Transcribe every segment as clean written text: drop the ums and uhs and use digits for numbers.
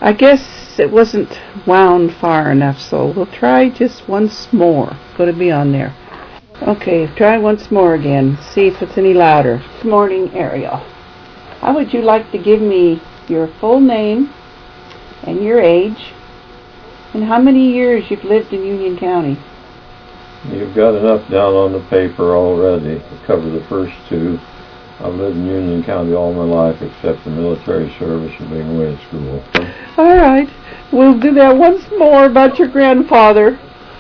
I guess it wasn't wound far enough, so we'll try just once more. It's going to be on there. Okay, try once more again. See if it's any louder. Good morning, Ariel. How would you like to give me your full name and your age and how many years you've lived in Union County? You've got enough down on the paper already to cover the first two. I've lived in Union County all my life except the military service and being away at school. All right. We'll do that once more about your grandfather.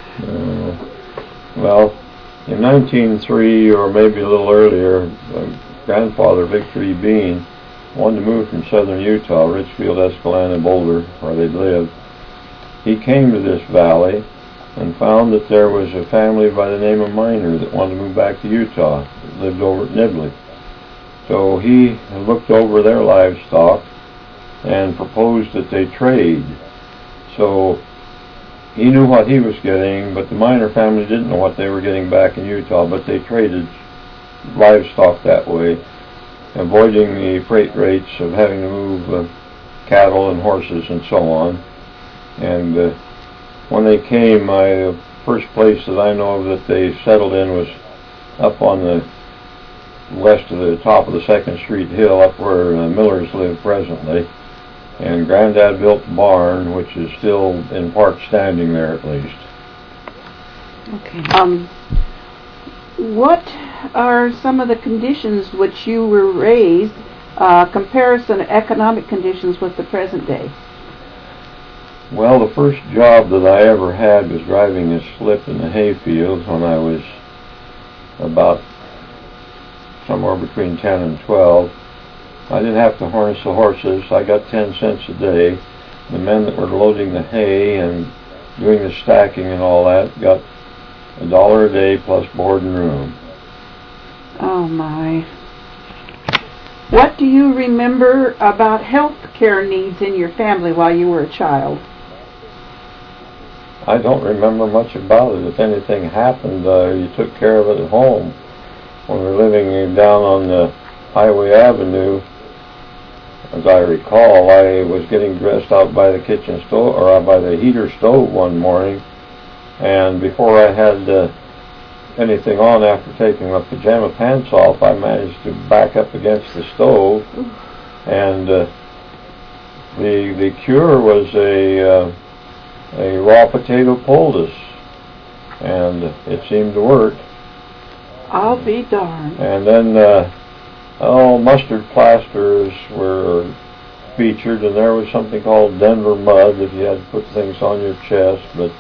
Well, in 1903 or maybe a little earlier, my grandfather, Victor E. Bean, wanted to move from southern Utah, Richfield, Escalante, Boulder, where they lived. He came to this valley and found that there was a family by the name of Miner that wanted to move back to Utah, that lived over at Nibley. So he looked over their livestock and proposed that they trade. So he knew what he was getting, but the Miner family didn't know what they were getting back in Utah, but they traded livestock that way, avoiding the freight rates of having to move cattle and horses and so on. And when they came, the first place that I know of that they settled in was up on the west of the top of the 2nd Street Hill, up where Millers live presently. And Granddad built the barn, which is still in part standing there at least. Okay. What are some of the conditions which you were raised, comparison of economic conditions with the present day? Well, the first job that I ever had was driving a slip in the hayfields when I was about somewhere between 10 and 12. I didn't have to harness the horses. I got 10 cents a day. The men that were loading the hay and doing the stacking and all that got $1 a day plus board and room. Oh my. What do you remember about health care needs in your family while you were a child? I don't remember much about it. If anything happened, you took care of it at home. When we were living down on the Highway Avenue, as I recall, I was getting dressed out by the kitchen stove, or out by the heater stove one morning, and before I had anything on after taking my pajama pants off, I managed to back up against the stove, and the cure was a raw potato poultice, and it seemed to work. I'll be darned. And then mustard plasters were featured, and there was something called Denver mud if you had to put things on your chest, but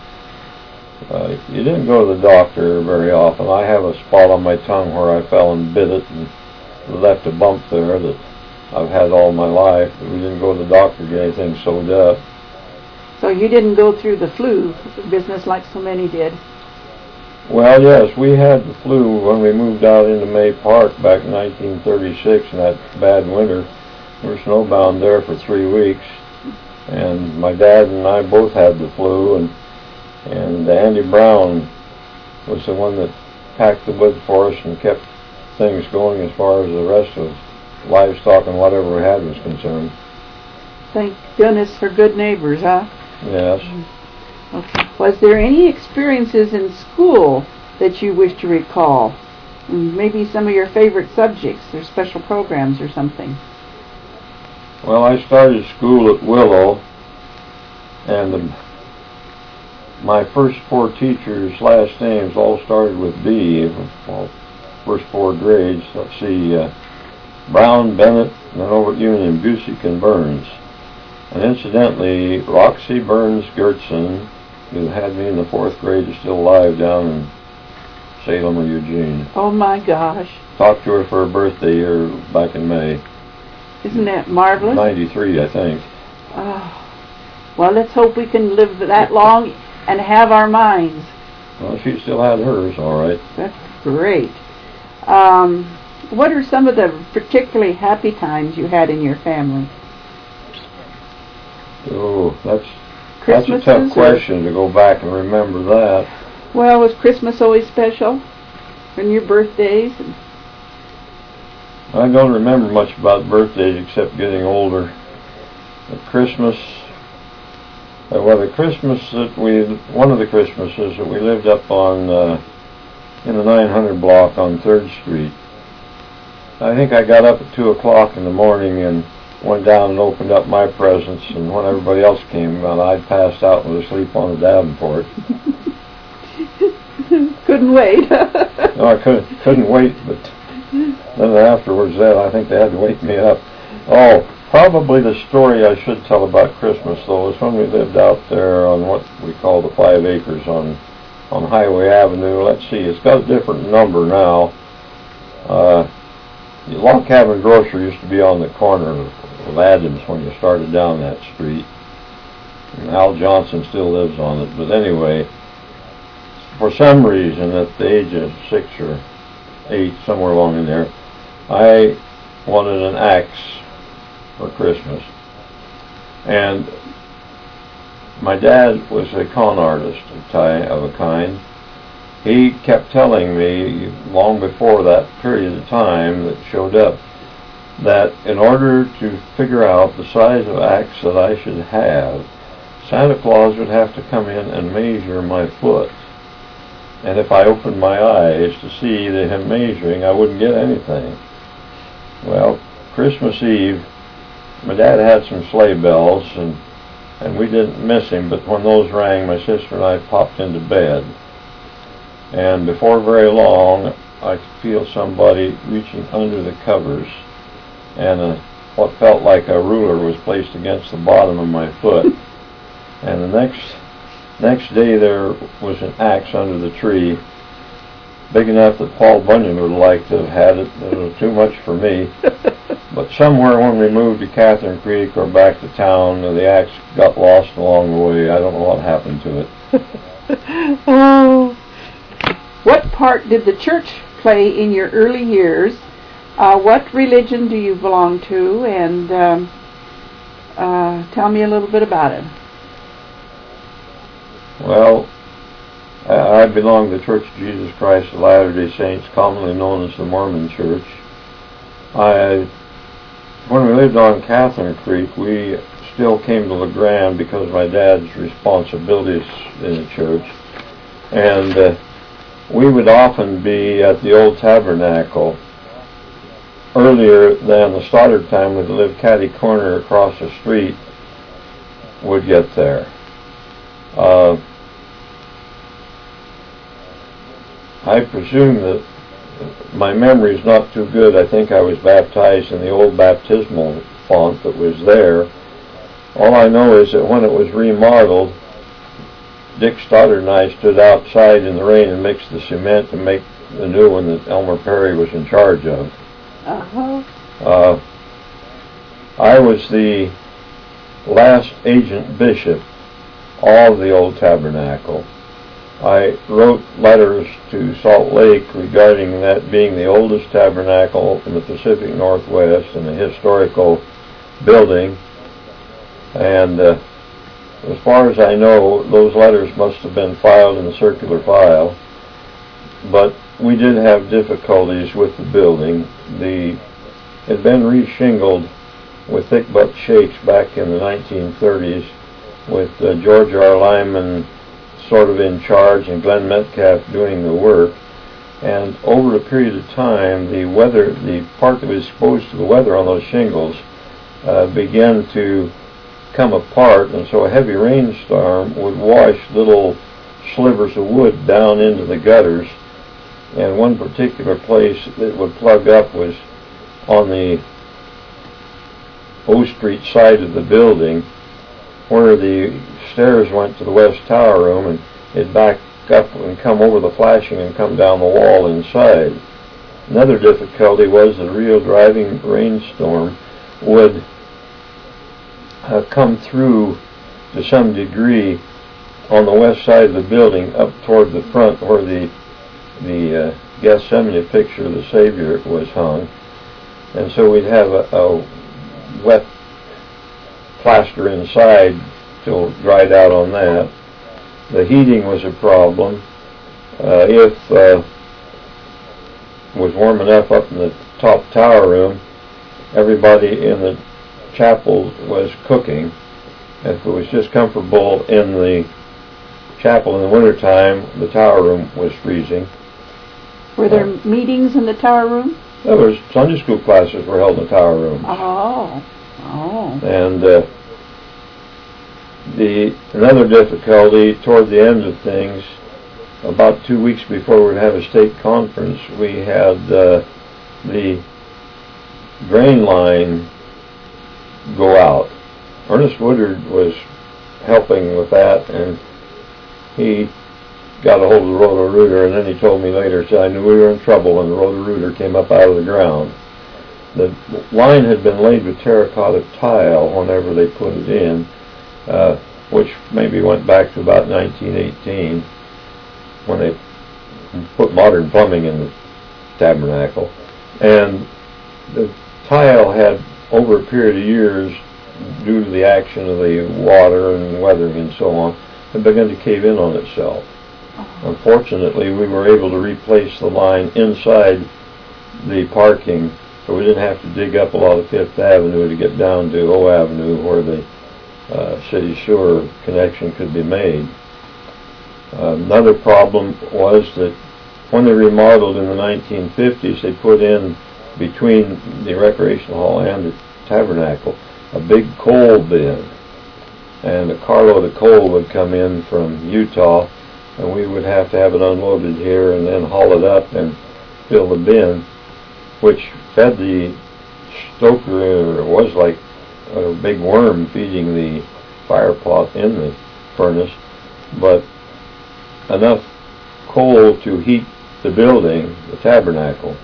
you didn't go to the doctor very often. I have a spot on my tongue where I fell and bit it and left a bump there that I've had all my life, but we didn't go to the doctor to get anything sewed up. So you didn't go through the flu business like so many did? Well, yes, we had the flu when we moved out into May Park back in 1936 in that bad winter. We were snowbound there for 3 weeks, and my dad and I both had the flu, and Andy Brown was the one that packed the wood for us and kept things going as far as the rest of livestock and whatever we had was concerned. Thank goodness for good neighbors, huh? Yes. Okay. Was there any experiences in school that you wish to recall? Maybe some of your favorite subjects or special programs or something? Well, I started school at Willow, and my first 4 teachers' last names all started with B. Well, first 4 grades. Let's see, Brown, Bennett, and then over at Union, Busick and Burns. And incidentally, Roxy Burns Gertson, who had me in the 4th grade, is still alive down in Salem or Eugene. Oh my gosh. Talked to her for her birthday here back in May. Isn't that marvelous? 93, I think. Oh. Well, let's hope we can live that long and have our minds. Well, she still had hers, all right. That's great. What are some of the particularly happy times you had in your family? Oh, that's a tough question to go back and remember that. Well, was Christmas always special? And your birthdays? I don't remember much about birthdays except getting older. the Christmas. Well, the Christmas that one of the Christmases that we lived up on in the 900 block on 3rd Street. I think I got up at 2 o'clock in the morning and went down and opened up my presents, and when everybody else came, I'd passed out and was asleep on the Davenport. Couldn't wait. No, I couldn't wait, but then afterwards I think they had to wake me up. Oh, probably the story I should tell about Christmas, though, is when we lived out there on what we call the 5 acres on Highway Avenue. Let's see, it's got a different number now. The Log Cabin Grocery used to be on the corner of Adams when you started down that street. And Al Johnson still lives on it. But anyway, for some reason, at the age of 6 or 8, somewhere along in there, I wanted an axe for Christmas. And my dad was a con artist of a kind. He kept telling me, long before that period of time that showed up, that in order to figure out the size of axe that I should have, Santa Claus would have to come in and measure my foot. And if I opened my eyes to see him measuring, I wouldn't get anything. Well, Christmas Eve, my dad had some sleigh bells, and we didn't miss him, but when those rang, my sister and I popped into bed. And before very long, I could feel somebody reaching under the covers, and what felt like a ruler was placed against the bottom of my foot. And the next day there was an axe under the tree, big enough that Paul Bunyan would have liked to have had it. It was too much for me. But somewhere when we moved to Catherine Creek or back to town, the axe got lost along the way. I don't know what happened to it. Oh. What part did the church play in your early years? What religion do you belong to? And tell me a little bit about it. Well, I belong to the Church of Jesus Christ of Latter-day Saints, commonly known as the Mormon Church. When we lived on Catherine Creek, we still came to LeGrand because of my dad's responsibilities in the church. And we would often be at the old tabernacle earlier than the starter time. We'd live catty corner across the street, would get there. I presume that my memory is not too good. I think I was baptized in the old baptismal font that was there. All I know is that when it was remodeled, Dick Stoddard and I stood outside in the rain and mixed the cement to make the new one that Elmer Perry was in charge of. I was the last agent bishop of the old tabernacle. I wrote letters to Salt Lake regarding that being the oldest tabernacle in the Pacific Northwest and a historical building. And as far as I know, those letters must have been filed in the circular file. But we did have difficulties with the building. It had been reshingled with thick butt shakes back in the 1930s with George R. Lyman sort of in charge and Glenn Metcalf doing the work. And over a period of time, the part that was exposed to the weather on those shingles began to come apart, and so a heavy rainstorm would wash little slivers of wood down into the gutters. And one particular place that would plug up was on the O Street side of the building, where the stairs went to the West Tower room, and it'd back up and come over the flashing and come down the wall inside. Another difficulty was the real driving rainstorm would come through to some degree on the west side of the building up toward the front where the Gethsemane picture of the Savior was hung. And so we'd have a wet plaster inside till it dried out on that. The heating was a problem. If it was warm enough up in the top tower room, everybody in the chapel was cooking. If it was just comfortable in the chapel in the wintertime, the tower room was freezing. Were there meetings in the tower room? There was Sunday school classes were held in the tower rooms. Oh. And another difficulty toward the end of things, about 2 weeks before we'd have a state conference, we had the drain line go out. Ernest Woodard was helping with that, and he got a hold of the Roto-Rooter, and then he told me later, said, I knew we were in trouble when the Roto-Rooter came up out of the ground. The line had been laid with terracotta tile whenever they put it in, which maybe went back to about 1918 when they put modern plumbing in the tabernacle. And the tile had, over a period of years, due to the action of the water and weathering and so on, had begun to cave in on itself. Unfortunately, we were able to replace the line inside the parking, so we didn't have to dig up a lot of Fifth Avenue to get down to O Avenue where the city sewer connection could be made. Another problem was that when they remodeled in the 1950s, they put in between the recreation hall and the tabernacle a big coal bin, and a carload of coal would come in from Utah, and we would have to have it unloaded here and then haul it up and fill the bin, which fed the stoker. It was like a big worm feeding the fire pot in the furnace, but enough coal to heat the building, the tabernacle,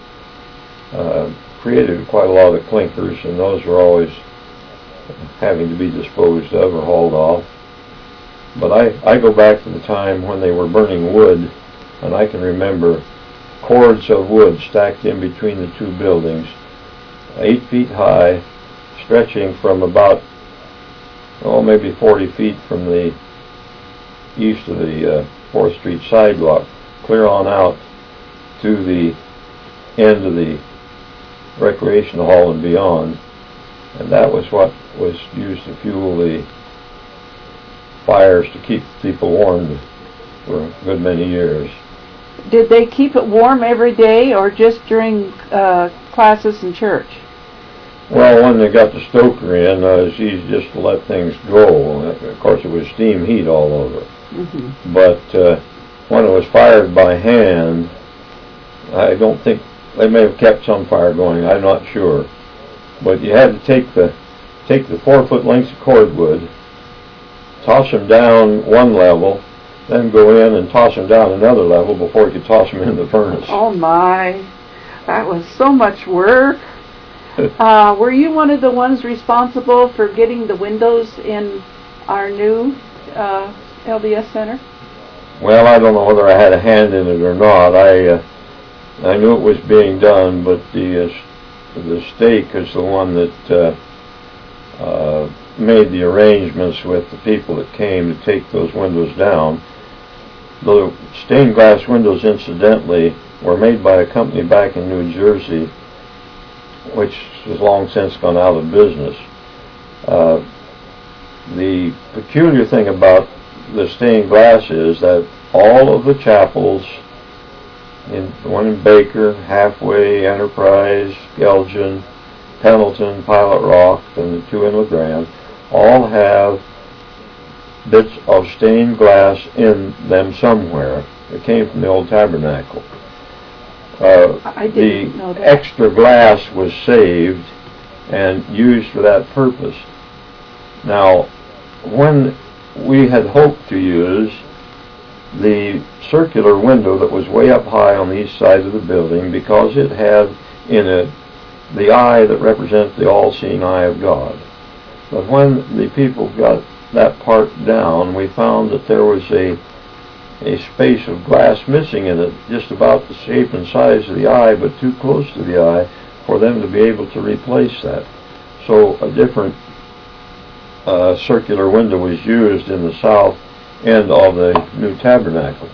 created quite a lot of clinkers, and those were always having to be disposed of or hauled off. But I go back to the time when they were burning wood, and I can remember cords of wood stacked in between the two buildings, 8 feet high, stretching from about, maybe 40 feet from the east of the 4th Street sidewalk, clear on out to the end of the recreation hall and beyond. And that was what was used to fuel the fires to keep people warm for a good many years. Did they keep it warm every day or just during classes in church? Well, when they got the stoker in, it was easy just to let things go. Of course, it was steam heat all over. Mm-hmm. But when it was fired by hand, I don't think they may have kept some fire going. I'm not sure. But you had to take the 4-foot lengths of cordwood, toss them down one level, then go in and toss them down another level before you could toss them into the furnace. Oh my, that was so much work. Were you one of the ones responsible for getting the windows in our new LDS Center? Well, I don't know whether I had a hand in it or not. I knew it was being done, but the stake is the one that made the arrangements with the people that came to take those windows down. The stained glass windows, incidentally, were made by a company back in New Jersey, which has long since gone out of business. The peculiar thing about the stained glass is that all of the chapels, the one in Baker, Halfway, Enterprise, Elgin, Pendleton, Pilot Rock, and the two in LeGrand, all have bits of stained glass in them somewhere. It came from the old tabernacle. I didn't know that. Extra glass was saved and used for that purpose. Now, when we had hoped to use the circular window that was way up high on the east side of the building, because it had in it the eye that represents the all-seeing eye of God. But when the people got that part down, we found that there was a space of glass missing in it, just about the shape and size of the eye, but too close to the eye for them to be able to replace that. So a different circular window was used in the south end of the new tabernacle,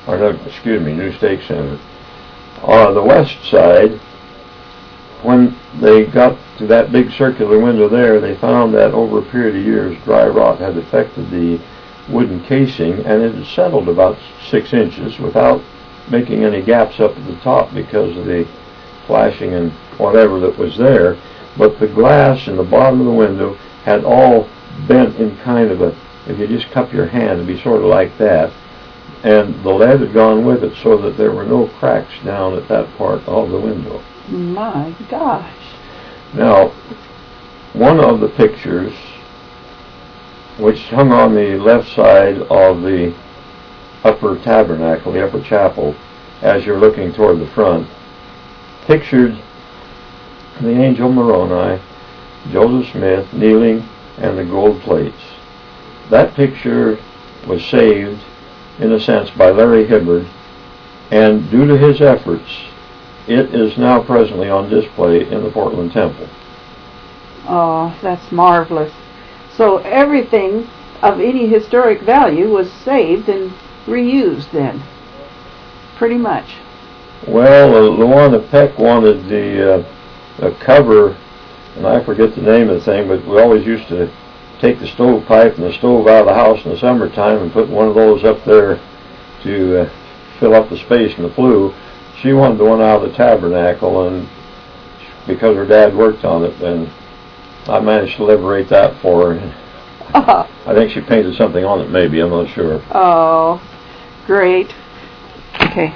new stake center. On the west side, when they got to that big circular window there, they found that over a period of years, dry rot had affected the wooden casing, and it had settled about 6 inches without making any gaps up at the top because of the flashing and whatever that was there. But the glass in the bottom of the window had all bent in kind of a, if you just cup your hand, it'd be sort of like that. And the lead had gone with it so that there were no cracks down at that part of the window. My gosh. Now, one of the pictures, which hung on the left side of the upper tabernacle, the upper chapel, as you're looking toward the front, pictured the angel Moroni, Joseph Smith, kneeling, and the gold plates. That picture was saved, in a sense, by Larry Hibbard, and due to his efforts, it is now presently on display in the Portland Temple. Oh, that's marvelous. So everything of any historic value was saved and reused then, pretty much. Well, Luana Peck wanted the cover, and I forget the name of the thing, but we always used to take the stovepipe and the stove out of the house in the summertime and put one of those up there to fill up the space in the flue. She wanted the one out of the tabernacle, and because her dad worked on it, and I managed to liberate that for her. I think she painted something on it, maybe, I'm not sure. Oh, great. Okay.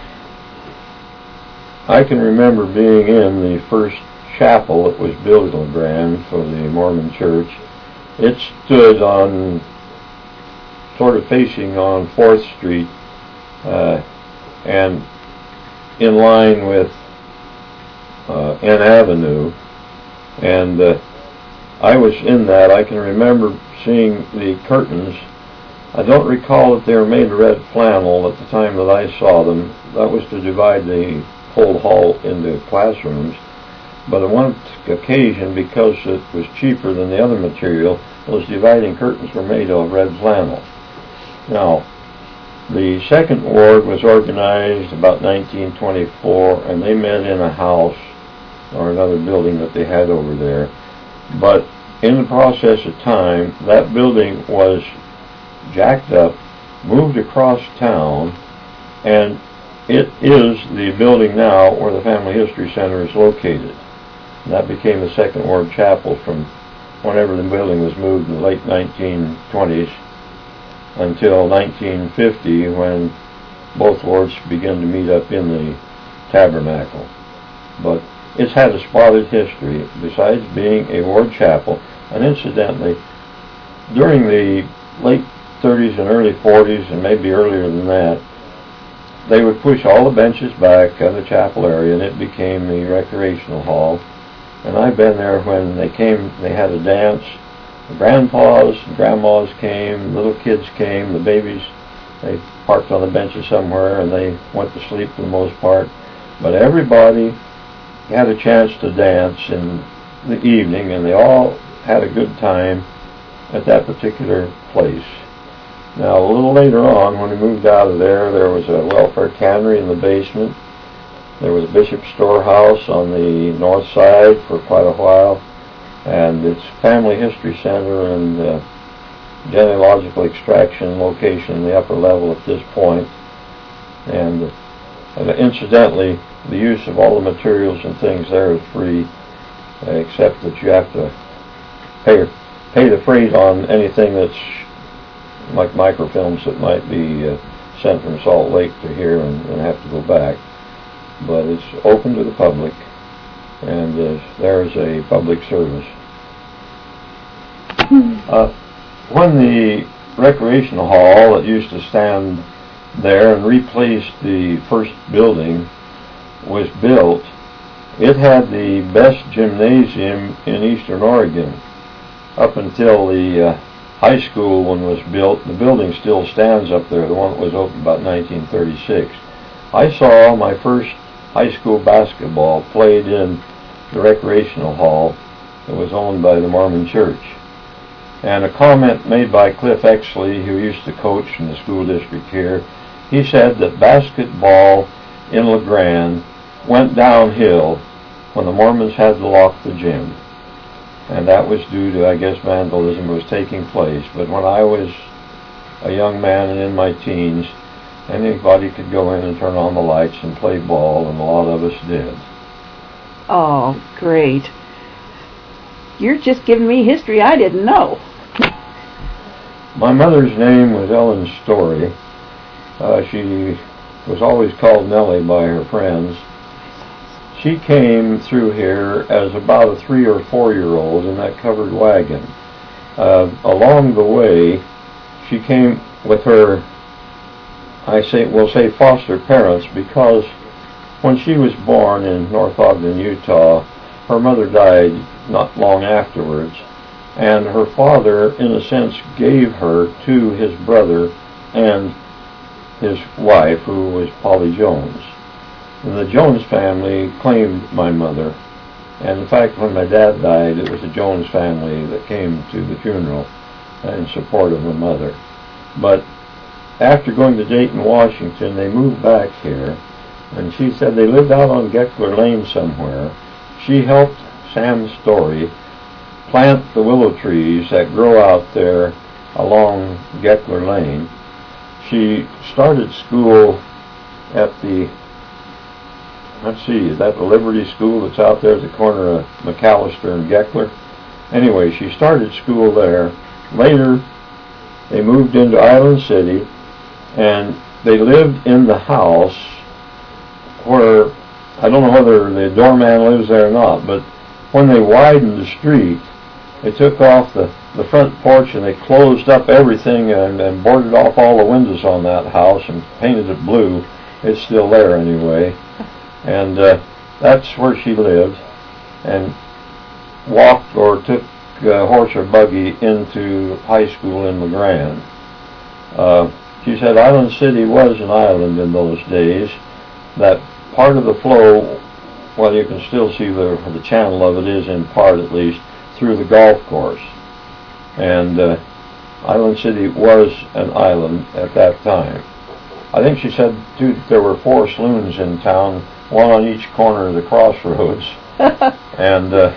I can remember being in the first chapel that was built in LeGrand for the Mormon Church. It stood on, sort of facing on 4th Street, and in line with N Avenue, and I was in that. I can remember seeing the curtains. I don't recall that they were made of red flannel at the time that I saw them. That was to divide the whole hall into classrooms. But on one occasion, because it was cheaper than the other material, those dividing curtains were made of red flannel. Now, the second ward was organized about 1924, and they met in a house or another building that they had over there. But in the process of time, that building was jacked up, moved across town, and it is the building now where the Family History Center is located. And that became the Second Ward Chapel from whenever the building was moved in the late 1920s until 1950, when both wards began to meet up in the tabernacle. But it's had a spotted history, besides being a ward chapel. And incidentally, during the late 30s and early 40s, and maybe earlier than that, they would push all the benches back in the chapel area, and it became the recreational hall. And I've been there when they came, they had a dance. The grandpas and grandmas came, little kids came, the babies, they parked on the benches somewhere, and they went to sleep for the most part. But everybody had a chance to dance in the evening, and they all had a good time at that particular place. Now, a little later on, when we moved out of there, there was a welfare cannery in the basement. There was a Bishop's Storehouse on the north side for quite a while, and its Family History Center and genealogical extraction location in the upper level at this point. And incidentally, the use of all the materials and things there is free, except that you have to pay the freight on anything that's like microfilms that might be sent from Salt Lake to here and have to go back. But it's open to the public, and there is a public service. When the recreational hall that used to stand there and replaced the first building was built, it had the best gymnasium in Eastern Oregon. Up until the high school one was built, the building still stands up there, the one that was opened about 1936. I saw my first high school basketball played in the recreational hall that was owned by the Mormon Church. And a comment made by Cliff Exley, who used to coach in the school district here, he said that basketball in LeGrand went downhill when the Mormons had to lock the gym. And that was due to, I guess, vandalism was taking place. But when I was a young man and in my teens, anybody could go in and turn on the lights and play ball, and a lot of us did. Oh, great. You're just giving me history I didn't know. My mother's name was Ellen Story. She was always called Nellie by her friends. She came through here as about a 3 or 4 year old in that covered wagon. Along the way, she came with her, we'll say foster parents, because when she was born in North Ogden, Utah, her mother died not long afterwards, and her father, in a sense, gave her to his brother and his wife, who was Polly Jones. And the Jones family claimed my mother, and in fact, when my dad died, it was the Jones family that came to the funeral in support of my mother. But after going to Dayton, Washington, they moved back here, and she said they lived out on Geckler Lane somewhere. She helped Sam Story plant the willow trees that grow out there along Geckler Lane. She started school at the, is that the Liberty School that's out there at the corner of McAllister and Geckler? Anyway, she started school there. Later, they moved into Island City, and they lived in the house where, I don't know whether the doorman lives there or not, but when they widened the street, they took off the front porch and they closed up everything and boarded off all the windows on that house and painted it blue. It's still there anyway. And that's where she lived, and walked or took a horse or buggy into high school in LeGrand. She said Island City was an island in those days. That part of the flow, well, you can still see the channel of it is in part at least through the golf course. And Island City was an island at that time. I think she said, too, that there were 4 saloons in town, one on each corner of the crossroads. And the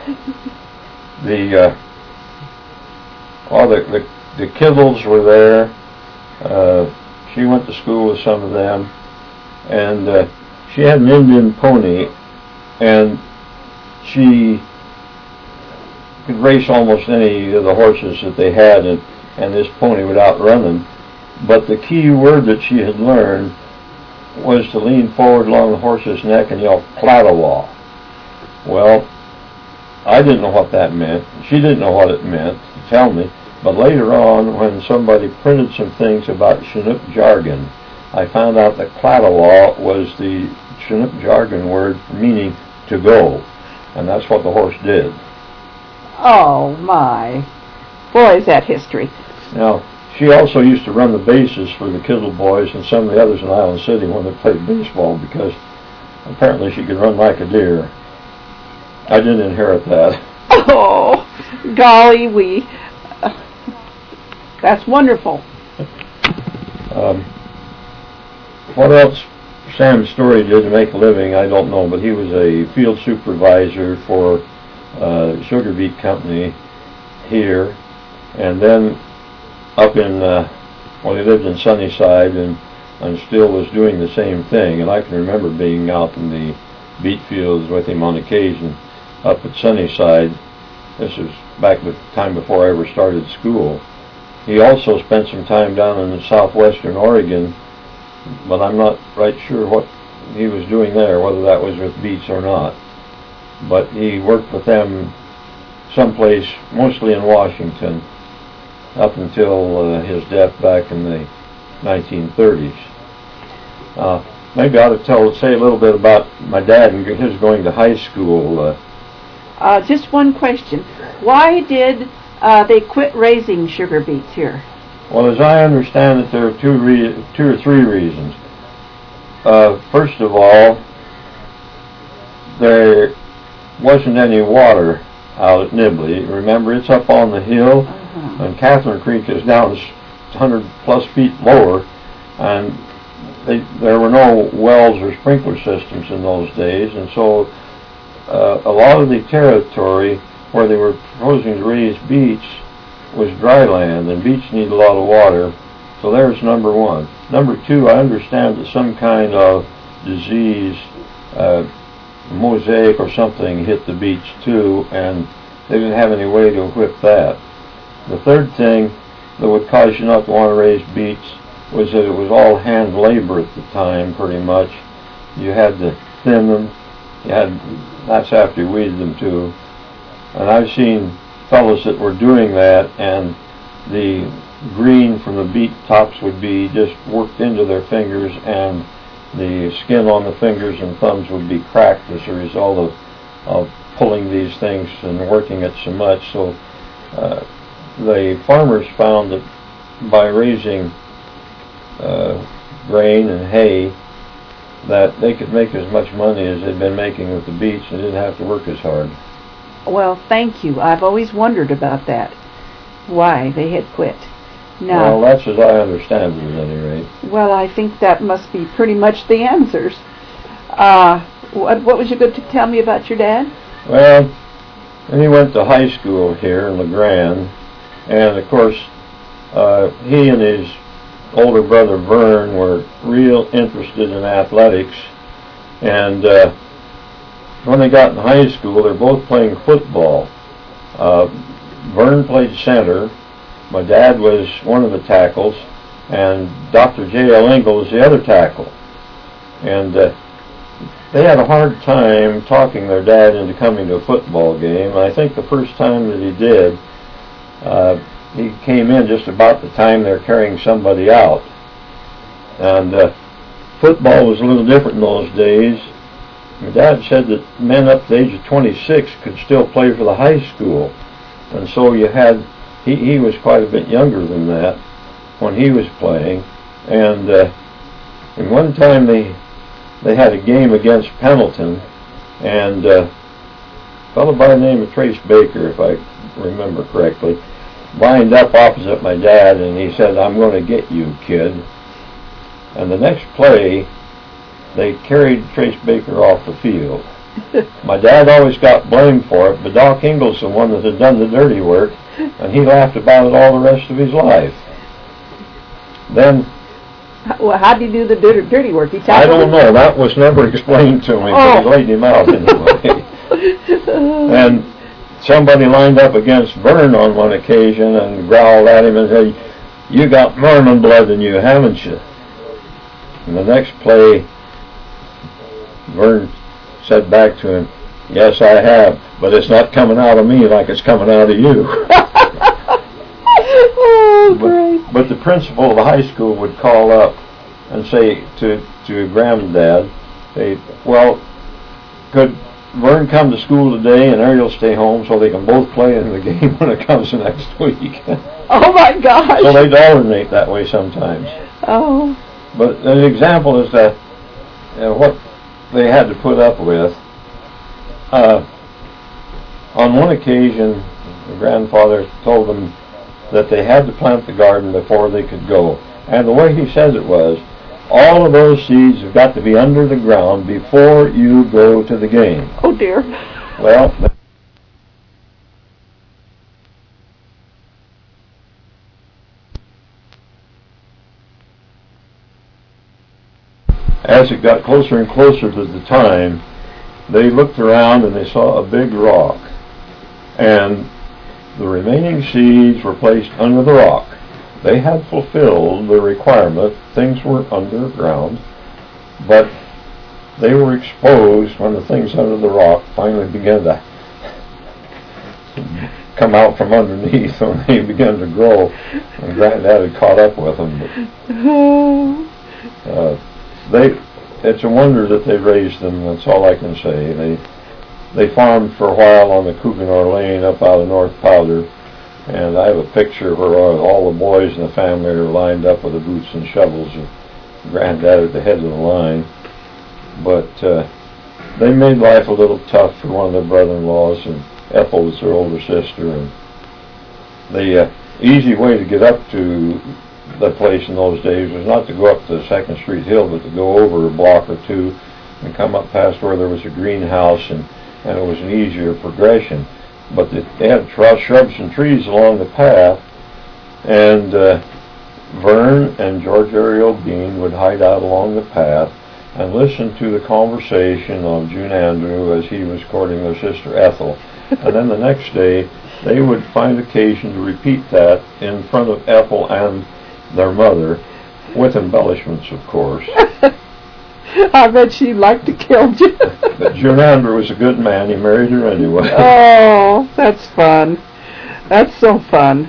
Kittles were there. She went to school with some of them. And she had an Indian pony, and she could race almost any of the horses that they had, and this pony would outrun them. But the key word that she had learned was to lean forward along the horse's neck and yell, "Clattawa." Well, I didn't know what that meant. She didn't know what it meant to tell me. But later on, when somebody printed some things about Chinook jargon, I found out that Clattawa was the Chinook jargon word meaning to go. And that's what the horse did. Oh, my. Boy, is that history. Now, she also used to run the bases for the Kittle boys and some of the others in Island City when they played baseball, because apparently she could run like a deer. I didn't inherit that. Oh, golly that's wonderful. What else Sam Story did to make a living, I don't know, but he was a field supervisor for Sugar Beet Company here, and then up in, he lived in Sunnyside and still was doing the same thing. And I can remember being out in the beet fields with him on occasion up at Sunnyside. This was back the time before I ever started school. He also spent some time down in southwestern Oregon, but I'm not right sure what he was doing there, whether that was with beets or not. But he worked with them someplace, mostly in Washington, up until his death back in the 1930s. Maybe I ought to say a little bit about my dad and his going to high school. Just one question. Why did they quit raising sugar beets here? Well, as I understand it, there are two or three reasons. First of all, there wasn't any water out at Nibley. Remember, it's up on the hill, and Catherine Creek is down 100 plus feet lower, and there were no wells or sprinkler systems in those days, and so a lot of the territory where they were proposing to raise beets was dry land, and beets need a lot of water. So there's number one. Number two, I understand that some kind of disease, mosaic or something, hit the beets too, and they didn't have any way to whip that. The third thing that would cause you not to want to raise beets was that it was all hand labor at the time, pretty much. You had to thin them. That's after you weeded them too. And I've seen fellows that were doing that, and the green from the beet tops would be just worked into their fingers, and the skin on the fingers and thumbs would be cracked as a result of pulling these things and working it so much. So the farmers found that by raising grain and hay, that they could make as much money as they'd been making with the beets and didn't have to work as hard. Well, thank you. I've always wondered about that, why they had quit. Now, well, that's as I understand it, at any rate. Well, I think that must be pretty much the answers. What was you going to tell me about your dad? Well, he went to high school here in LeGrand, and of course, he and his older brother Vern were real interested in athletics, and when they got in high school, they're both playing football. Vern played center. My dad was one of the tackles, and Dr. J.L. Engel was the other tackle. And they had a hard time talking their dad into coming to a football game. And I think the first time that he did, he came in just about the time they're carrying somebody out. And football was a little different in those days. My dad said that men up to the age of 26 could still play for the high school. And so you had, he was quite a bit younger than that when he was playing. And one time they had a game against Pendleton, and a fellow by the name of Trace Baker, if I remember correctly, lined up opposite my dad, and he said, "I'm going to get you, kid." And the next play, they carried Trace Baker off the field. My dad always got blamed for it, but Doc Engel's the one that had done the dirty work, and he laughed about it all the rest of his life. Then, well, how did he do the dirty work? He I don't know. That was never explained to me, but he laid him out anyway. And somebody lined up against Vern on one occasion and growled at him and said, "You got Mormon blood in you, haven't you?" And the next play, Vern said back to him, "Yes, I have, but it's not coming out of me like it's coming out of you." Oh, great. But the principal of the high school would call up and say to Granddad, "Well, could Vern come to school today and Ariel stay home so they can both play in the game when it comes next week?" Oh my gosh! So they'd alternate that way sometimes. Oh. But an example is that what they had to put up with. On one occasion, the grandfather told them that they had to plant the garden before they could go. And the way he says it was, all of those seeds have got to be under the ground before you go to the game. Oh dear. Well, as it got closer and closer to the time, they looked around and they saw a big rock. And the remaining seeds were placed under the rock. They had fulfilled the requirement. Things were underground, but they were exposed when the things under the rock finally began to come out from underneath, when they began to grow. And Granddad had caught up with them. But, it's a wonder that they raised them. That's all I can say. They farmed for a while on the Cougar Lane up out of North Powder, and I have a picture where all the boys in the family are lined up with the boots and shovels, and Granddad at the head of the line. But they made life a little tough for one of their brother-in-laws, and Ethel was their older sister. And the easy way to get up to the place in those days was not to go up the 2nd Street Hill, but to go over a block or two and come up past where there was a greenhouse, and and it was an easier progression. But they had shrubs and trees along the path, and Vern and George Ariel Bean would hide out along the path and listen to the conversation of June Andrew as he was courting their sister Ethel. And then the next day, they would find occasion to repeat that in front of Ethel and their mother, with embellishments, of course. I bet she liked to kill you. But June Andrew was a good man. He married her anyway. Oh, that's fun. That's so fun.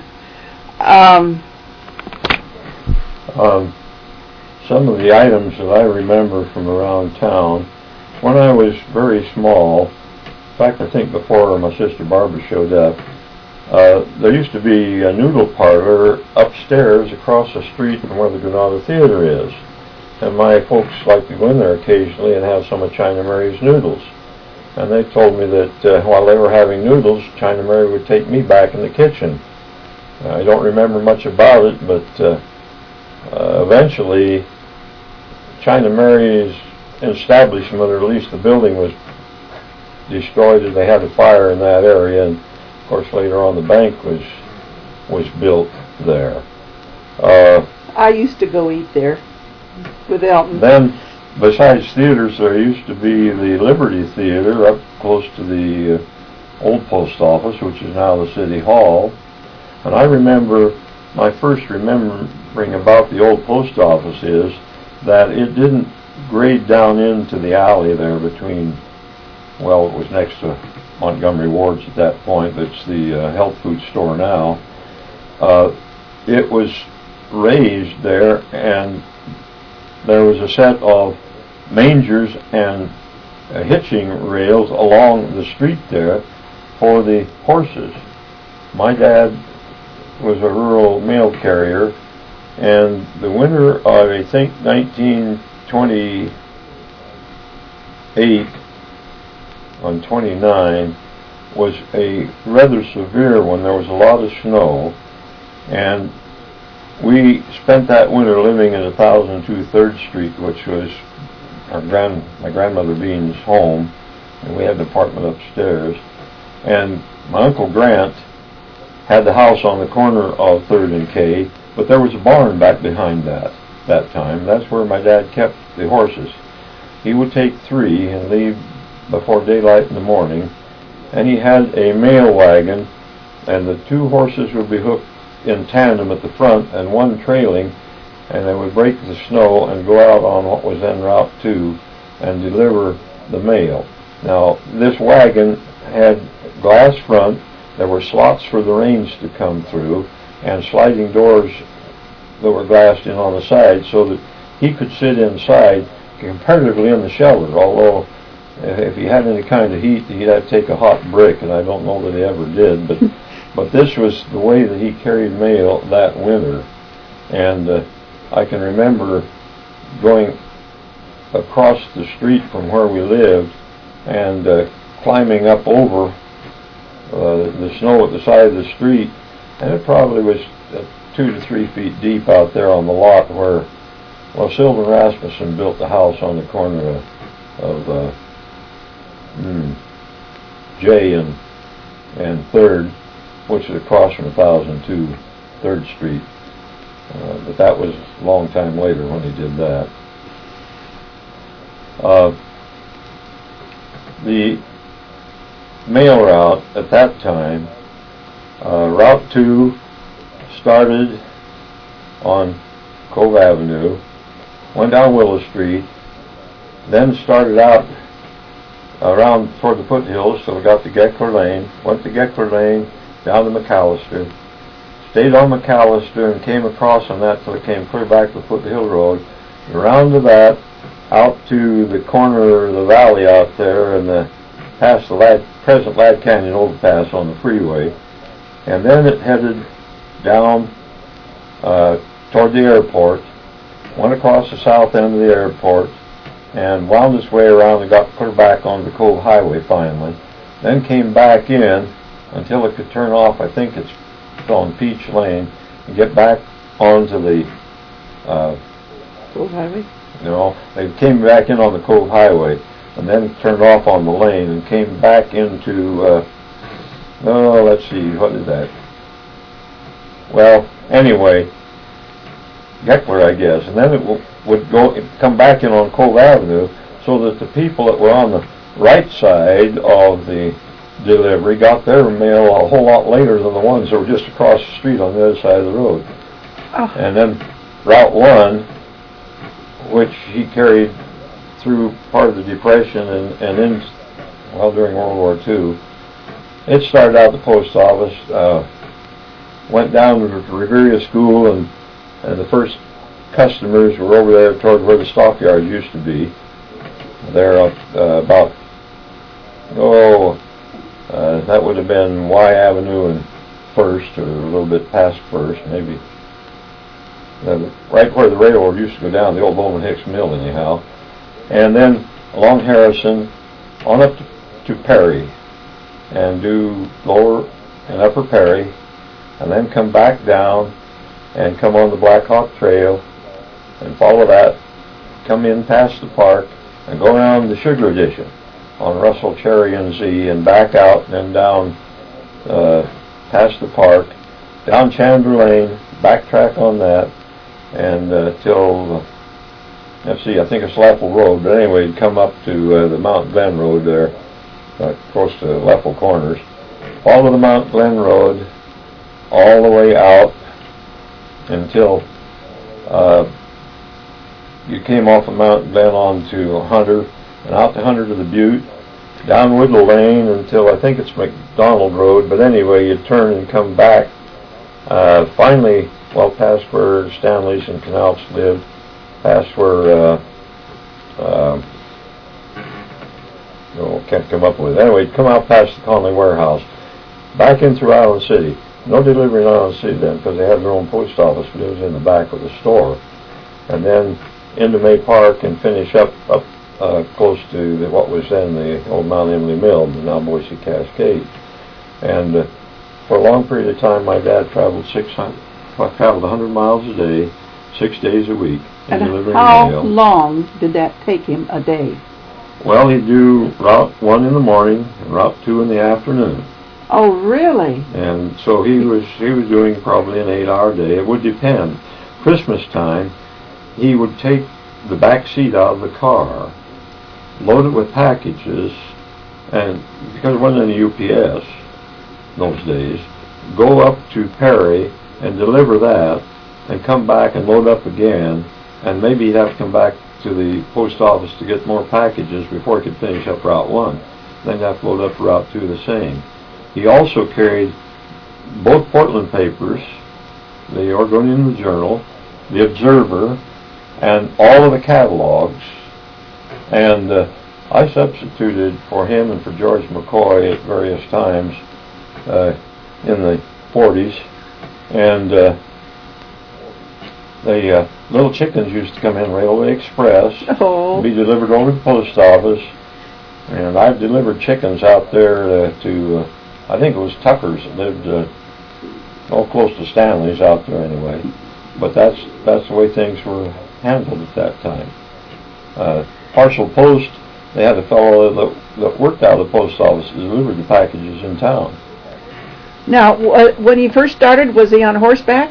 Some of the items that I remember from around town, when I was very small, in fact I think before my sister Barbara showed up, there used to be a noodle parlor upstairs across the street from where the Granada Theater is. And my folks liked to go in there occasionally and have some of China Mary's noodles. And they told me that while they were having noodles, China Mary would take me back in the kitchen. I don't remember much about it, but eventually China Mary's establishment, or at least the building, was destroyed, and they had a fire in that area. And of course later on the bank was built there. I used to go eat there with Elton. Then, besides theaters, there used to be the Liberty Theater up close to the old post office, which is now the City Hall. And I remember, my first remembering about the old post office is that it didn't grade down into the alley there between, well, it was next to Montgomery Ward's at that point. It's the health food store now. It was raised there, and there was a set of mangers and hitching rails along the street there for the horses. My dad was a rural mail carrier, and the winter of, I think, 1928 on 29 was a rather severe one. There was a lot of snow, and we spent that winter living in 1002 3rd Street, which was my grandmother Bean's home, and we had an apartment upstairs. And my Uncle Grant had the house on the corner of 3rd and K, but there was a barn back behind that time. That's where my dad kept the horses. He would take 3 and leave before daylight in the morning, and he had a mail wagon, and the 2 horses would be hooked in tandem at the front and one trailing, and they would break the snow and go out on what was then Route 2 and deliver the mail. Now, this wagon had glass front. There were slots for the reins to come through, and sliding doors that were glassed in on the side, so that he could sit inside comparatively in the shelter, although if he had any kind of heat, he'd have to take a hot brick, and I don't know that he ever did, but this was the way that he carried mail that winter. And I can remember going across the street from where we lived and climbing up over the snow at the side of the street, and it probably was 2 to 3 feet deep out there on the lot where, well, Sylvan Rasmussen built the house on the corner of J and 3rd, which is across from 1002 3rd Street. But that was a long time later when he did that. The mail route at that time, Route 2 started on Cove Avenue, went down Willow Street, then started out around toward the foothills till we got to Geckler Lane, went to Geckler Lane, down to McAllister, stayed on McAllister and came across on that till it came clear back to Foothill Road, around to that, out to the corner of the valley out there, and past the present Ladd Canyon overpass on the freeway, and then it headed down toward the airport, went across the south end of the airport, and wound its way around and got clear back on the Cove Highway finally, then came back in until it could turn off, I think it's on Peach Lane, and get back onto the Cove Highway? they came back in on the Cove Highway. and then turned off on the lane and came back into, let's see, what is that? Well, anyway, Geckler, I guess, and then it would come back in on Cove Avenue, so that the people that were on the right side of the delivery got their mail a whole lot later than the ones that were just across the street on the other side of the road. Oh. And then Route 1, which he carried through part of the Depression and in, well, during World War II. It started out the post office, went down to the Riveria School, and the first customers were over there toward where the stockyards used to be. They're about, that would have been Y Avenue and First, or a little bit past First, maybe. Right where the railroad used to go down, the old Bowman Hicks Mill, anyhow. And then along Harrison, on up to Perry, and do Lower and Upper Perry, and then come back down and come on the Black Hawk Trail and follow that, come in past the park, and go around the Sugar Addition on Russell, Cherry, and Z, and back out, and then down past the park, down Chandler Lane, backtrack on that, and till, let's see, I think it's Leffel Road, but anyway, come up to the Mount Glen Road there, close to Leffel Corners. Follow the Mount Glen Road all the way out until you came off of Mount Glen onto Hunter, and out to Hunter to the Butte, down Woodlow Lane until I think it's McDonald Road, but anyway, you turn and come back, finally, well, past where Stanley's and Knauf's lived, past where, can't come up with it. Anyway, come out past the Conley Warehouse, back in through Island City. No delivery in Island City then, because they had their own post office, but it was in the back of the store. And then into May Park and finish up close to what was then the old Mount Emily Mill, but now Boise Cascade. And for a long period of time, my dad traveled 100 miles a day, 6 days a week, and delivering how mail. long did that take him a day? Well, he'd do Route 1 in the morning and Route 2 in the afternoon. Oh, really? And so he was doing probably an 8-hour day. It would depend. Christmas time, he would take the back seat out of the car, load it with packages, and because it wasn't any UPS those days, go up to Perry and deliver that, and come back and load up again, and maybe he'd have to come back to the post office to get more packages before he could finish up Route 1. Then he'd have to load up Route 2 the same. He also carried both Portland papers, the Oregonian Journal, the Observer, and all of the catalogs. And I substituted for him and for George McCoy at various times in the 40s. And the little chickens used to come in Railway Express, be delivered over to the post office. And I've delivered chickens out there to I think it was Tucker's that lived close to Stanley's out there anyway. But that's the way things were handled at that time. Parcel Post, they had a fellow that worked out of the post office that delivered the packages in town. Now, when he first started, was he on horseback?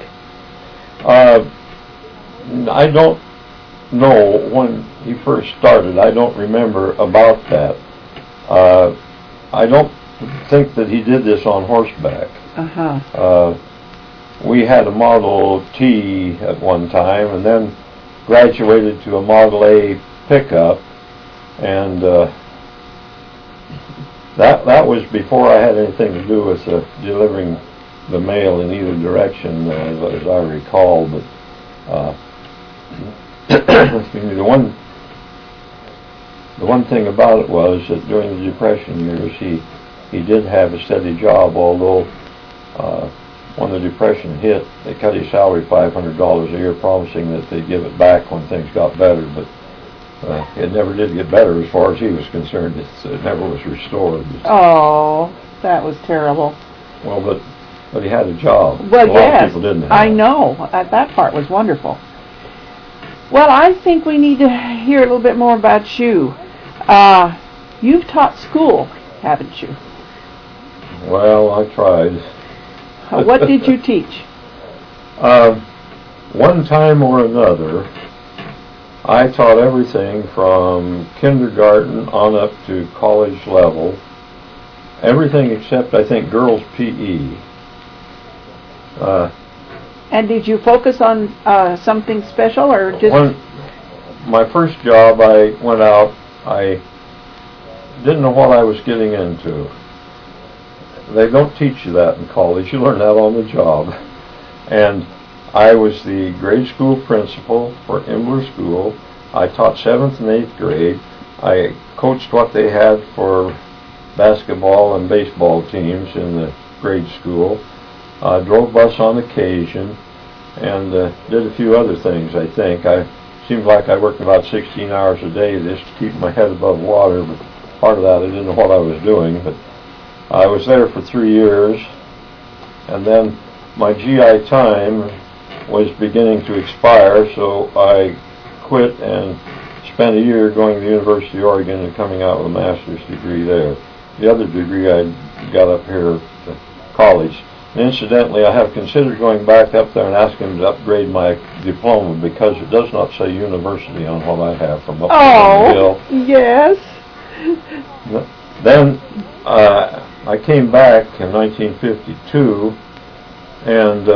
I don't know when he first started. I don't remember about that. I don't think that he did this on horseback. We had a Model T at one time, and then graduated to a Model A pickup, and that was before I had anything to do with delivering the mail in either direction, as I recall. But the one thing about it was that during the Depression years, he did have a steady job, although when the Depression hit, they cut his salary $500 a year, promising that they'd give it back when things got better, but it never did get better as far as he was concerned. It never was restored. Oh, that was terrible. Well, but he had a job. Well, a yes, lot of people didn't have. I know. That part was wonderful. Well, I think we need to hear a little bit more about you. You've taught school, haven't you? Well, I tried. What did you teach? One time or another, I taught everything from kindergarten on up to college level. Everything except, I think, girls' PE. And did you focus on something special, or just... My first job, I went out, I didn't know what I was getting into. They don't teach you that in college. You learn that on the job. And I was the grade school principal for Imbler School. I taught 7th and 8th grade. I coached what they had for basketball and baseball teams in the grade school. I drove bus on occasion and did a few other things, I think. Seemed like I worked about 16 hours a day just to keep my head above water, but part of that I didn't know what I was doing. But I was there for 3 years, and then my GI time was beginning to expire, so I quit and spent a year going to the University of Oregon and coming out with a master's degree there. The other degree I got up here at college. And incidentally, I have considered going back up there and asking them to upgrade my diploma because it does not say university on what I have from up on the hill. Yes. Then I came back in 1952, and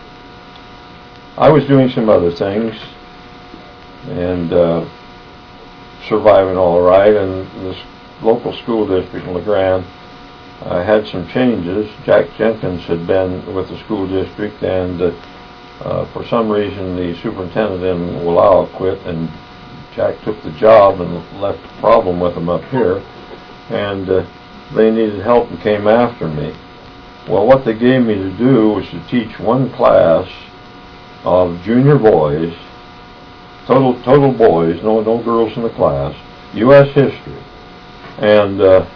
I was doing some other things and surviving all right. And this local school district in LeGrand had some changes. Jack Jenkins had been with the school district, and for some reason the superintendent in Wallowa quit, and Jack took the job and left a problem with him up here, and they needed help and came after me. Well, what they gave me to do was to teach one class of junior boys, total boys, no girls in the class, U.S. history. And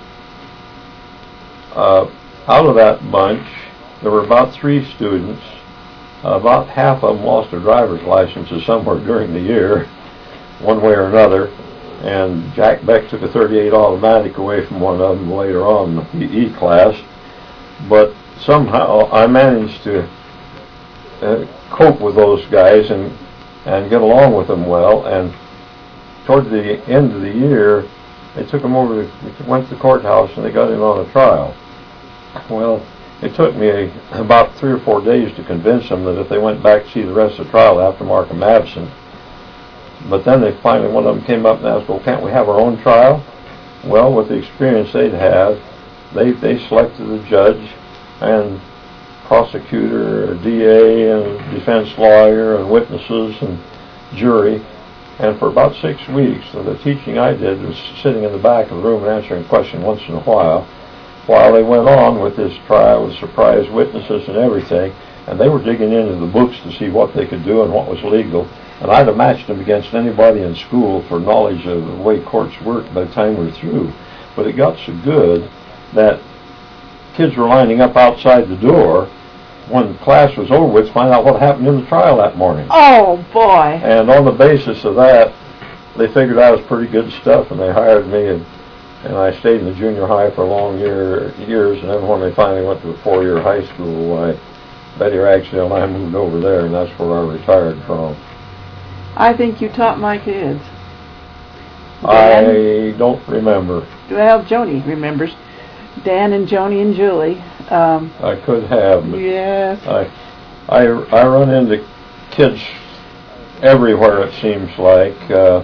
out of that bunch, there were about 3 students. About half of them lost their driver's licenses somewhere during the year, one way or another. And Jack Beck took a .38 automatic away from one of them later on in the PE class. But somehow I managed to cope with those guys and get along with them well. And toward the end of the year, they took them over, went to the courthouse, and they got in on a trial. Well, it took me about 3 or 4 days to convince them that if they went back to see the rest of the trial, I have to mark them absent. But then they finally, one of them came up and asked, well, can't we have our own trial? Well, with the experience they'd had, they selected a judge and prosecutor, a DA, and a defense lawyer, and witnesses, and jury. And for about 6 weeks, the teaching I did was sitting in the back of the room and answering questions once in a while they went on with this trial with surprise witnesses and everything. And they were digging into the books to see what they could do and what was legal. And I'd have matched them against anybody in school for knowledge of the way courts work by the time we were through. But it got so good that kids were lining up outside the door when class was over with to find out what happened in the trial that morning. Oh, boy. And on the basis of that, they figured I was pretty good stuff, and they hired me, and I stayed in the junior high for long years, and then when they finally went to a 4-year high school, Betty Ragsdale and I moved over there, and that's where I retired from. I think you taught my kids. Dan? I don't remember. Well, Joni remembers. Dan and Joni and Julie. I could have. But yes. I run into kids everywhere, it seems like,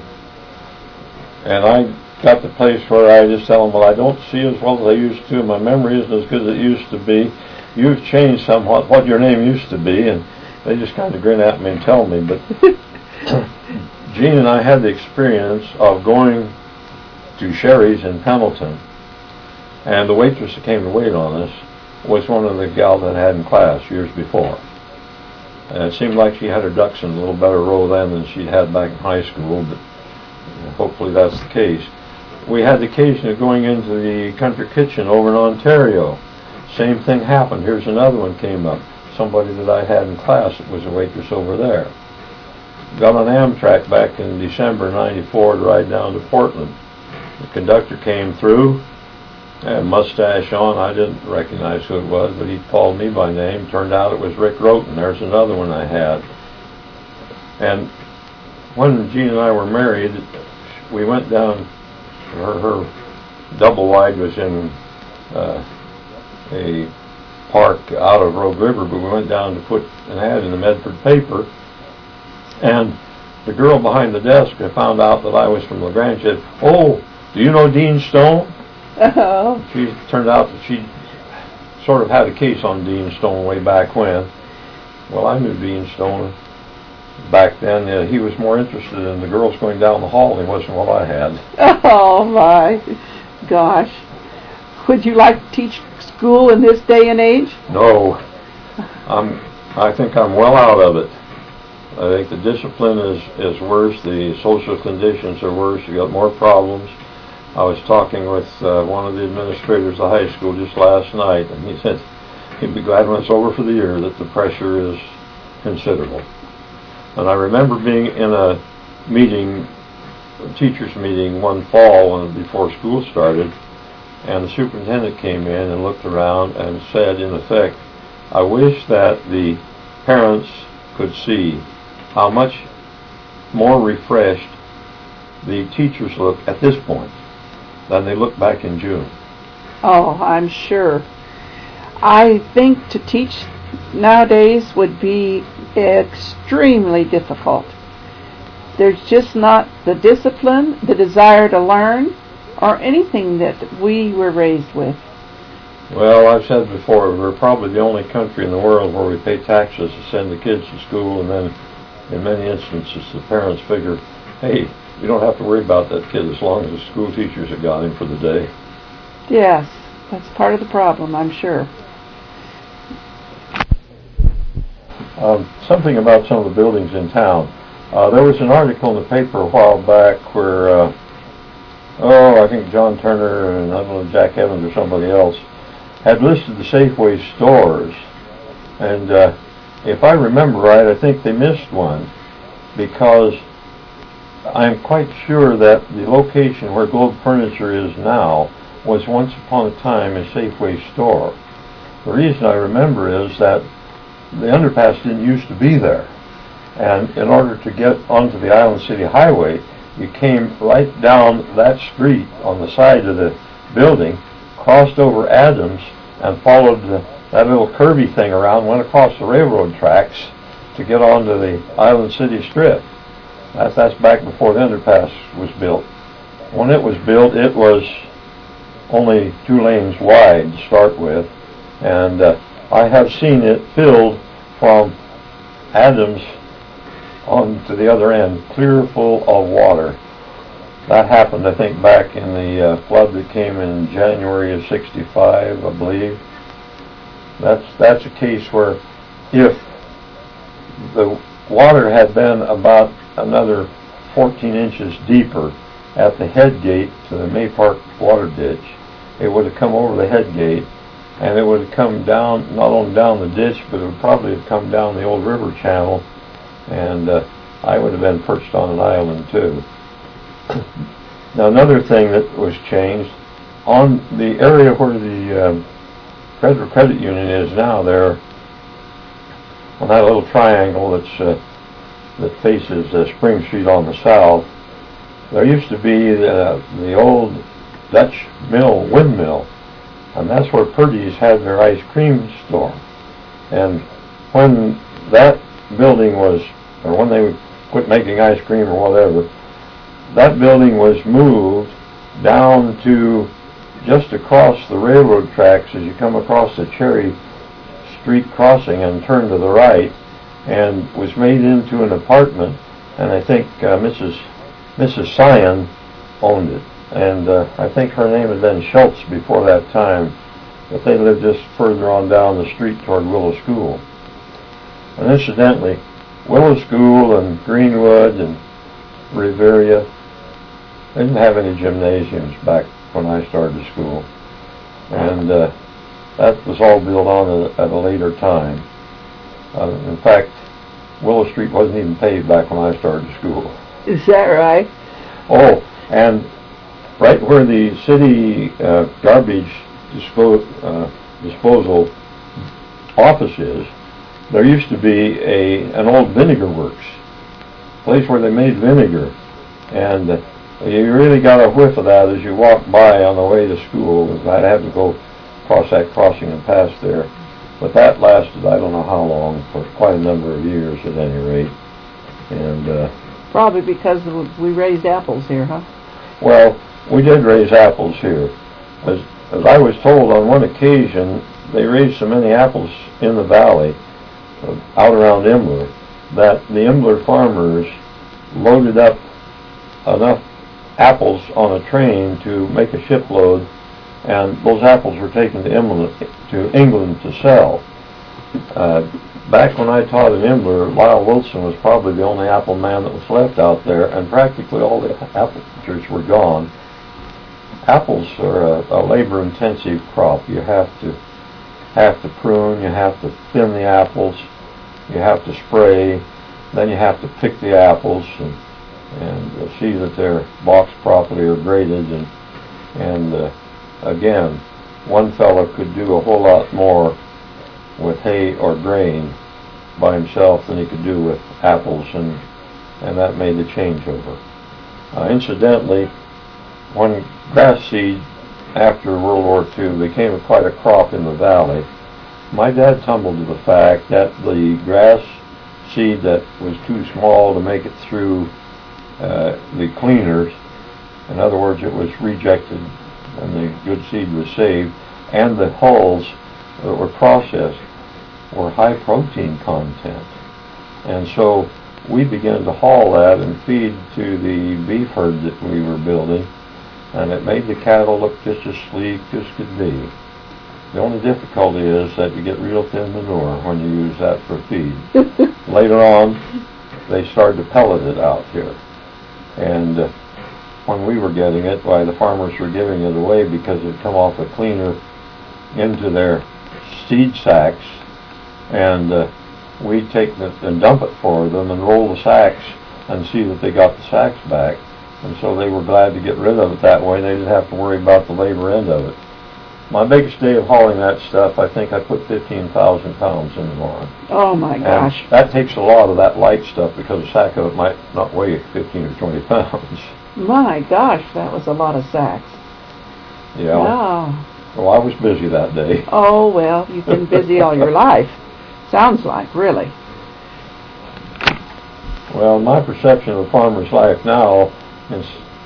and I got the place where I just tell them, well, I don't see as well as I used to. My memory isn't as good as it used to be. You've changed somewhat what your name used to be, and they just kind of grin at me and tell me. But Gene and I had the experience of going to Sherry's in Pendleton, and the waitress that came to wait on us was one of the gals that I had in class years before. And it seemed like she had her ducks in a little better row then than she'd had back in high school, but hopefully that's the case. We had the occasion of going into the country kitchen over in Ontario. Same thing happened. Here's another one came up. Somebody that I had in class that was a waitress over there. Got on Amtrak back in December '94 to ride down to Portland. conductor came through, had a mustache on. I didn't recognize who it was, but he called me by name. Turned out it was Rick Roten. There's another one I had. And when Jean and I were married, we went down, her double wide was in a park out of Rogue River, but we went down to put an ad in the Medford paper, and the girl behind the desk found out that I was from LaGrange. Said, "Oh, do you know Dean Stone?" Oh. She turned out that she sort of had a case on Dean Stone way back when. Well, I knew Dean Stone back then. He was more interested in the girls going down the hall than he was in what I had. Oh my gosh. Would you like to teach school in this day and age? No. I think I'm well out of it. I think the discipline is worse. The social conditions are worse. You got more problems. I was talking with one of the administrators of the high school just last night, and he said he'd be glad when it's over for the year that the pressure is considerable. And I remember being in a meeting, a teachers' meeting one fall before school started, and the superintendent came in and looked around and said, in effect, "I wish that the parents could see how much more refreshed the teachers look at this point than they looked back in June." Oh, I'm sure. I think to teach nowadays would be extremely difficult. There's just not the discipline, the desire to learn, or anything that we were raised with. Well, I've said before, we're probably the only country in the world where we pay taxes to send the kids to school, and then in many instances the parents figure, hey, you don't have to worry about that kid as long as the school teachers have got him for the day. Yes, that's part of the problem, I'm sure. Something about some of the buildings in town. There was an article in the paper a while back where, I think John Turner and I don't know, Jack Evans or somebody else had listed the Safeway stores. And if I remember right, I think they missed one, because I'm quite sure that the location where Globe Furniture is now was once upon a time a Safeway store. The reason I remember is that the underpass didn't used to be there. And in order to get onto the Island City Highway, you came right down that street on the side of the building, crossed over Adams, and followed that little curvy thing around, went across the railroad tracks to get onto the Island City Strip. That's back before the underpass was built. When it was built, it was only 2 lanes wide to start with, and I have seen it filled from Adams on to the other end, clear full of water. That happened, I think, back in the flood that came in January of '65, I believe. That's a case where if the water had been about another 14 inches deeper at the head gate to the May Park water ditch, it would have come over the head gate, and it would have come down, not only down the ditch, but it would probably have come down the old river channel, and I would have been perched on an island too. Now, another thing that was changed, on the area where the Federal Credit Union is now, there, on that little triangle that faces Spring Street on the south, there used to be the old Dutch windmill, and that's where Purdy's had their ice cream store. And when that building was, or when they quit making ice cream or whatever, that building was moved down to just across the railroad tracks as you come across the Cherry Street crossing and turn to the right, and was made into an apartment, and I think Mrs. Sion owned it. And I think her name had been Schultz before that time, but they lived just further on down the street toward Willow School. And incidentally, Willow School and Greenwood and Riveria didn't have any gymnasiums back when I started school. And that was all built on at a later time. In fact, Willow Street wasn't even paved back when I started school. Is that right? Oh, and right where the city garbage disposal office is, there used to be an old vinegar works, place where they made vinegar, and you really got a whiff of that as you walked by on the way to school. I'd have to go across that crossing and pass there, but that lasted I don't know how long, for quite a number of years at any rate. And probably because we raised apples here, huh? Well, we did raise apples here. As I was told on one occasion, they raised so many apples in the valley, out around Imbler, that the Imbler farmers loaded up enough apples on a train to make a shipload, and those apples were taken to England to sell. Back when I taught in Imbler, Lyle Wilson was probably the only apple man that was left out there, and practically all the apple orchards were gone. Apples are a labor-intensive crop. You have to prune, you have to thin the apples, you have to spray, then you have to pick the apples and see that they're boxed properly or graded, and again, one fellow could do a whole lot more with hay or grain by himself than he could do with apples, and that made the changeover. Incidentally, when grass seed after World War II became quite a crop in the valley, my dad tumbled to the fact that the grass seed that was too small to make it through the cleaners, in other words, it was rejected and the good seed was saved, and the hulls that were processed were high protein content. And so we began to haul that and feed to the beef herd that we were building, and it made the cattle look just as sleek as could be. The only difficulty is that you get real thin manure when you use that for feed. Later on, they started to pellet it out here. And when we were getting it, why, the farmers were giving it away because it had come off a cleaner into their seed sacks, and we'd take it and dump it for them and roll the sacks and see that they got the sacks back. And so they were glad to get rid of it that way. They didn't have to worry about the labor end of it. My biggest day of hauling that stuff, I think I put 15,000 pounds in the barn. Oh my gosh. And that takes a lot of that light stuff because a sack of it might not weigh 15 or 20 pounds. My gosh, that was a lot of sacks. Yeah. Wow. Well, I was busy that day. Oh, well, you've been busy all your life. Sounds like, really. Well, my perception of a farmer's life now is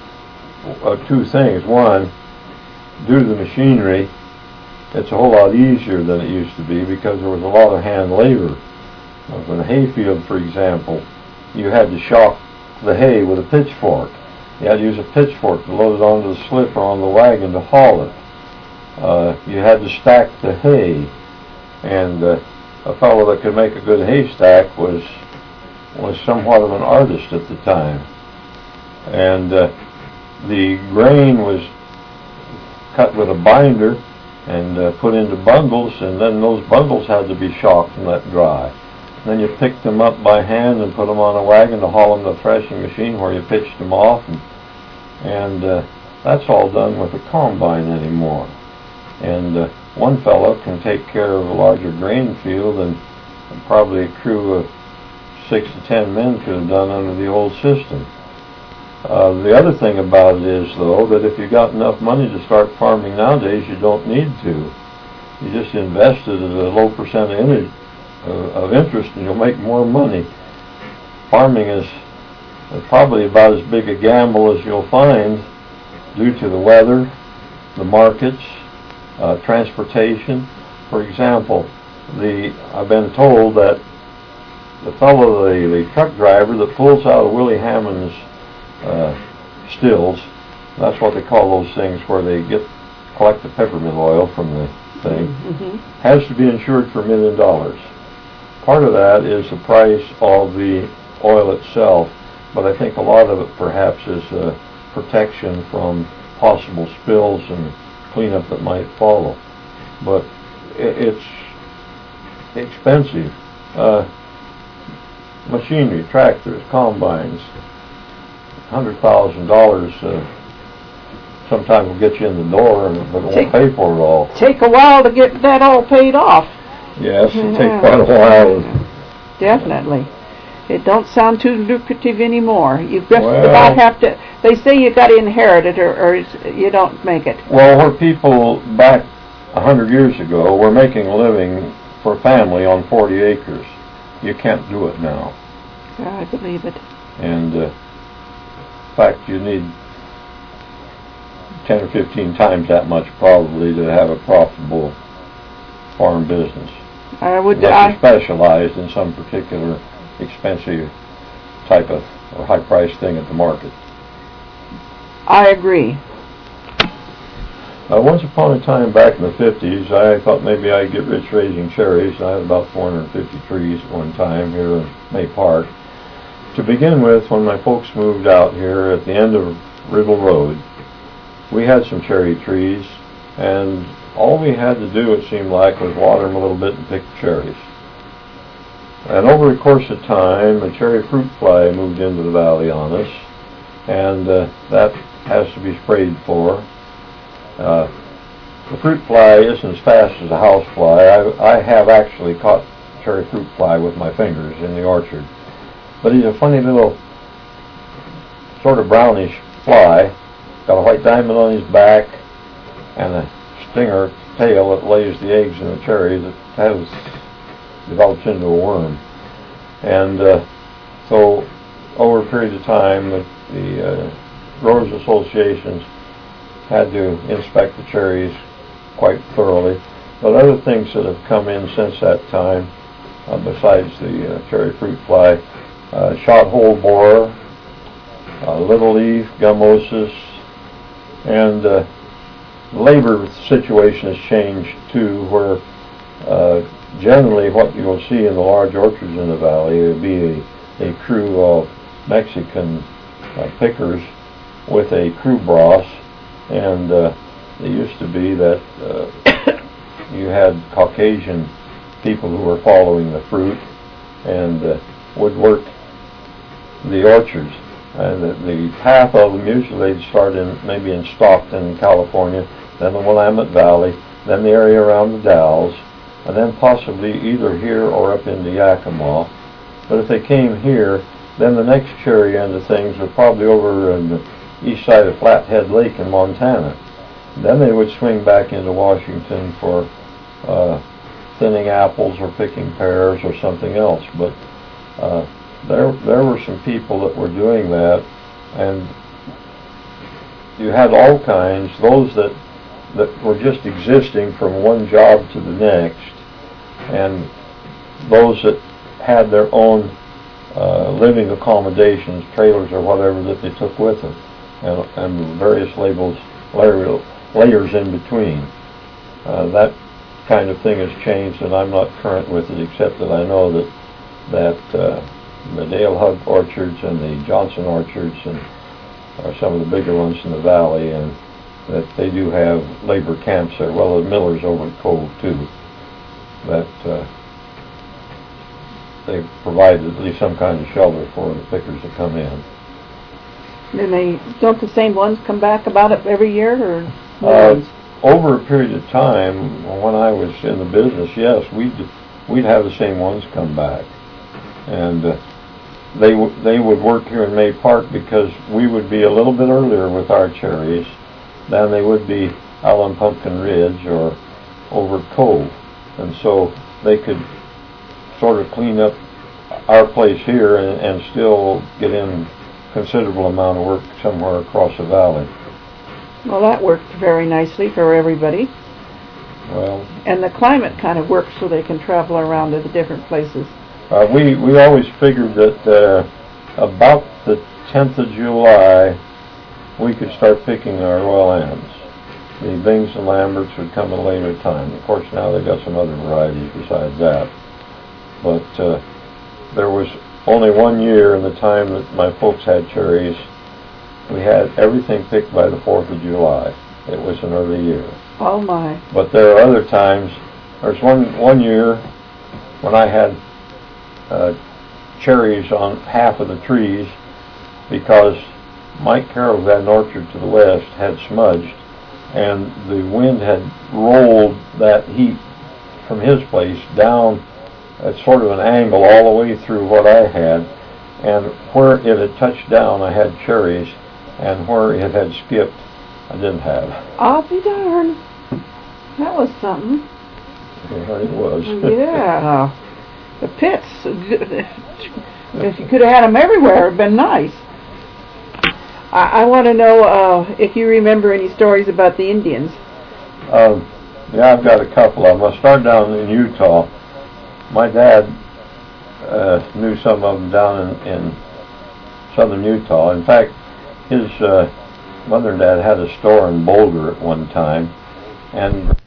two things. One, due to the machinery, it's a whole lot easier than it used to be because there was a lot of hand labor. In a hayfield, for example, you had to shock the hay with a pitchfork. You had to use a pitchfork to load it onto the slip or on the wagon to haul it. You had to stack the hay, and a fellow that could make a good haystack was somewhat of an artist at the time. And the grain was cut with a binder and put into bundles, and then those bundles had to be shocked and let dry. Then you picked them up by hand and put them on a wagon to haul them to the threshing machine where you pitched them off, and that's all done with a combine anymore. And one fellow can take care of a larger grain field and probably a crew of 6 to 10 men could have done under the old system. The other thing about it is, though, that if you got enough money to start farming nowadays, you don't need to. You just invest it at a low percentage of interest and you'll make more money. Farming is probably about as big a gamble as you'll find due to the weather, the markets, transportation. For example, I've been told that the fellow, the truck driver that pulls out of Willie Hammond's stills, that's what they call those things where they collect the peppermint oil from the thing, has to be insured for $1 million. Part of that is the price of the oil itself, but I think a lot of it perhaps is protection from possible spills and cleanup that might follow. But it's expensive. Machinery, tractors, combines, $100,000 sometimes will get you in the door, but it won't pay for it all. Take a while to get that all paid off. Yes, it takes quite a while. Definitely. It don't sound too lucrative anymore. You just about have to. They say you got to inherit it, or you don't make it. Well, where people back 100 years ago were making a living for family on 40 acres, you can't do it now. Yeah, I believe it. And in fact, you need 10 or 15 times that much probably to have a profitable farm business. Unless you're specialized in some particular expensive type of or high-priced thing at the market. I agree. Once upon a time back in the 50s, I thought maybe I'd get rich raising cherries. I had about 450 trees at one time here in May Park. To begin with, when my folks moved out here at the end of Riddle Road, we had some cherry trees, and all we had to do, it seemed like, was water them a little bit and pick cherries. And over the course of time, a cherry fruit fly moved into the valley on us, and that has to be sprayed for. The fruit fly isn't as fast as a house fly. I have actually caught cherry fruit fly with my fingers in the orchard. But he's a funny little sort of brownish fly, got a white diamond on his back, and a stinger tail that lays the eggs in the cherry that develops into a worm. And so over a period of time, the growers associations had to inspect the cherries quite thoroughly. But other things that have come in since that time, besides the cherry fruit fly, shot hole borer, little leaf, gummosis, and the labor situation has changed too, where generally what you will see in the large orchards in the valley would be a crew of Mexican pickers with a crew boss, and it used to be that you had Caucasian people who were following the fruit and would work the orchards. And the path of them usually they'd start maybe in Stockton, California, then the Willamette Valley, then the area around the Dalles, and then possibly either here or up into Yakima. But if they came here, then the next cherry end of things were probably over on the east side of Flathead Lake in Montana. Then they would swing back into Washington for thinning apples or picking pears or something else. But there were some people that were doing that, and you had all kinds, those that were just existing from one job to the next, and those that had their own living accommodations, trailers or whatever that they took with them, and various layers in between. That kind of thing has changed, and I'm not current with it, except that I know that the Dale Hug orchards and the Johnson orchards are some of the bigger ones in the valley, and that they do have labor camps there, well as Miller's over at Cove too, that they provide at least some kind of shelter for the pickers that come in. Don't the same ones come back about it every year, or over a period of time when I was in the business, yes, we'd have the same ones come back, and they would work here in May Park because we would be a little bit earlier with our cherries than they would be out on Pumpkin Ridge or over Cove, and so they could sort of clean up our place here and still get in considerable amount of work somewhere across the valley. Well, that worked very nicely for everybody. Well, and the climate kind of works so they can travel around to the different places. We always figured that about the 10th of July we could start picking our Royal Anns. The Bings and Lamberts would come at a later time. Of course, now they've got some other varieties besides that. But there was only 1 year in the time that my folks had cherries. We had everything picked by the 4th of July. It was an early year. Oh my. But there are other times. There's one year when I had cherries on half of the trees because Mike Carroll's had an orchard to the west, had smudged, and the wind had rolled that heat from his place down at sort of an angle all the way through what I had, and where it had touched down I had cherries, and where it had skipped I didn't have. I'll be darned. That was something. Yeah, it was. Yeah. The pits. If you could have had them everywhere, it would have been nice. I want to know if you remember any stories about the Indians. Yeah, I've got a couple of them. I started down in Utah. My dad knew some of them down in southern Utah. In fact, his mother and dad had a store in Boulder at one time, and